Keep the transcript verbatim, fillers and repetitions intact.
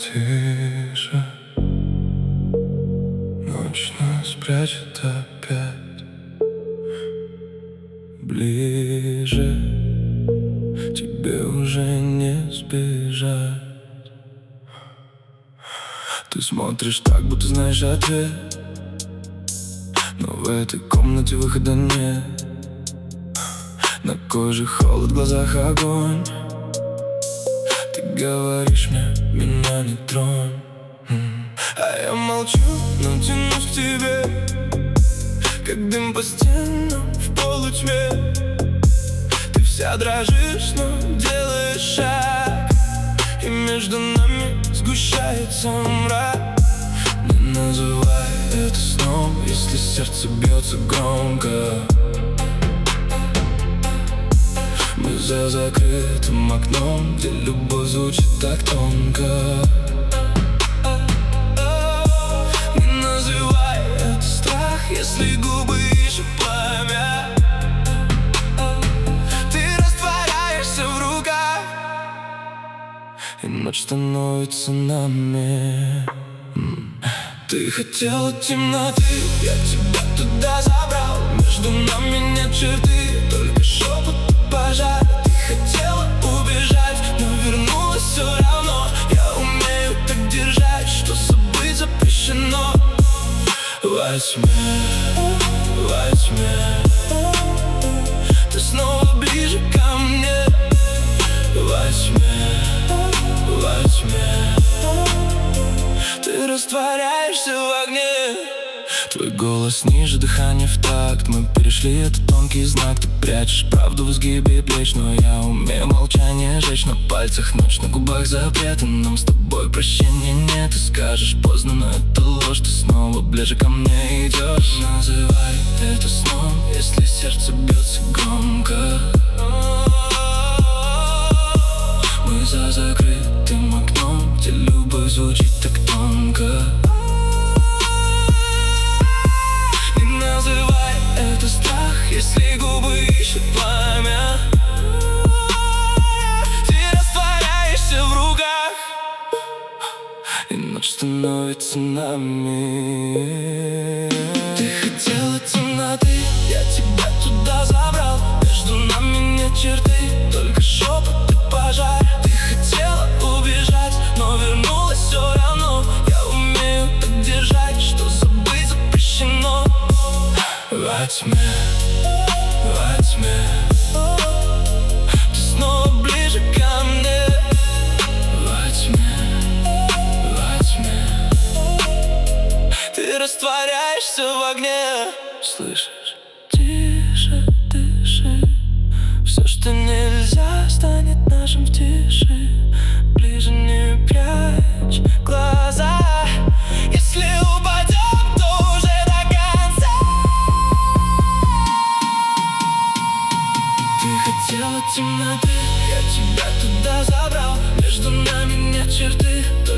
тише, ночь нас прячет опять ближе, тебе уже не сбежать. Ты смотришь так, будто знаешь ответ, но в этой комнате выхода нет. На коже холод, в глазах огонь. Ты говоришь мне, меня не тронь. А я молчу, но тянусь к тебе, как дым по стенам в полутьме. Ты вся дрожишь, но делаешь шаг, и между нами сгущается мрак. Не называй это сном, если сердце бьется громко. Мы за закрытым окном, где любовь звучит так тонко. Не называй это страх, если губы ищут пламя. Ты растворяешься в руках, и ночь становится нами. Ты хотела темноты, я тебя туда забрал. Между нами нет черты, только шепот и пожар. Ты хотела убежать, но вернулась все равно. Я умею так держать, что забыть запрещено. Во тьме, во тьме ты снова ближе ко мне. Во тьме, во тьме ты растворяешься в огне. Твой голос ниже, дыхание в такт. Мы перешли этот тонкий знак. Ты прячешь правду в изгибе плеч, но я умею молчание жечь. На пальцах ночь, на губах запреты. Нам с тобой прощения нет. Ты скажешь поздно, но это ложь. Ты снова ближе ко мне идешь. Называй это сном, если сердце бьется громко. Мы за закрытым окном, где любовь звучит так тонко. Не называй это страх, если губы ищут пламя. Ты растворяешься в руках, и ночь становится нами. Ты хотела темноты, я тебя туда забрал. Между нами нет черты, только шепот и пожар. Ты хотела убежать, но вернулась все равно. Я умею так держать, что забыть запрещено. Во тьме, во тьме ты снова ближе ко мне. Во тьме, во тьме ты растворяешься в огне. Слышишь? Тише, дыши. Все, что нельзя, станет нашим в тиши. Ближе не прячь глаза. Если упадем, то уже до конца. Ты хотела темноты, я тебя туда забрал. Между нами нет черты,